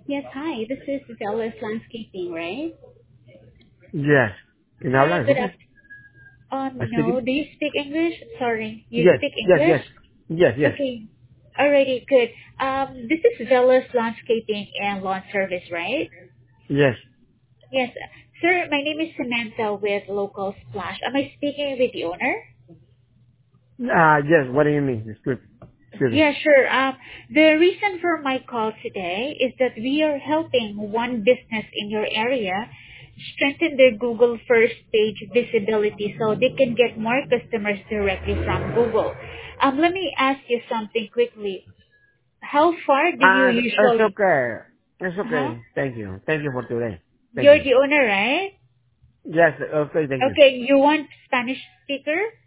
Yes, hi. This is Zealous Landscaping, right? Yes. ¿Quién habla? Good Disculpe. afternoon. I speak No. it? Do you speak English? Sorry. You Yes, speak yes, English? yes. Yes, yes. Okay. Alrighty, good. This is Zealous Landscaping and Lawn Service, right? Yes. Yes. Sir, my name is Samantha with Local Splash. Am I speaking with the owner? Yes, what do you mean? Excuse me. Yeah, sure. The reason for my call today is that we are helping one business in your area strengthen their Google first page visibility so they can get more customers directly from Google. Let me ask you something quickly. How far do you It's usually? okay. It's Huh? okay. Thank you. Thank you for today. Thank You're you. the owner, right? Yes, okay, thank you. Okay, you want Spanish speaker?